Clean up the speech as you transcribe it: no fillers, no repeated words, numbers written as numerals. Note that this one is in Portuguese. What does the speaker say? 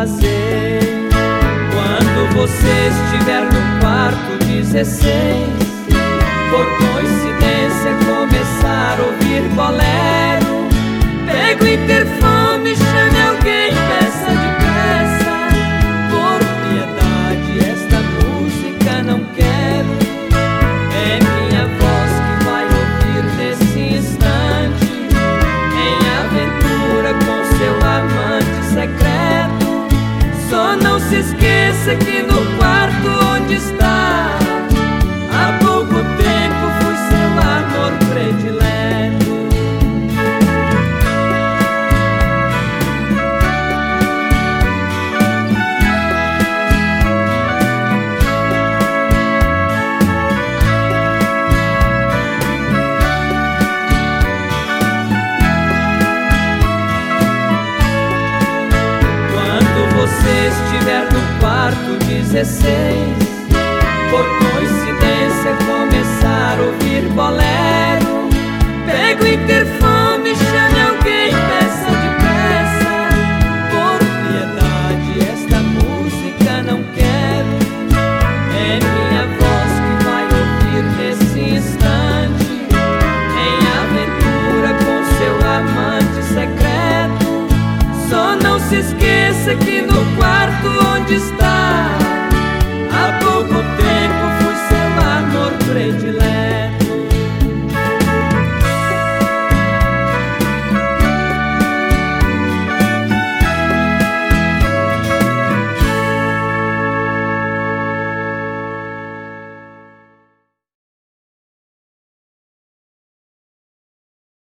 fazer. Quando você estiver no quarto 16, por coincidência começar a ouvir bolero, pega o interfone, chame alguém, peça depressa. Por piedade, esta música não quero. É minha voz que vai ouvir nesse instante, em aventura com seu amante secreto. Só não se esqueça que no quarto onde está, há pouco tempo fui seu amor predileto. Você estiver no quarto 16, por coincidência começar a ouvir bolero, pega o interfone, chame alguém, peça depressa. Por piedade, esta música não quero. É minha voz que vai ouvir nesse instante, em aventura com seu amante secreto. Só não se esqueça que no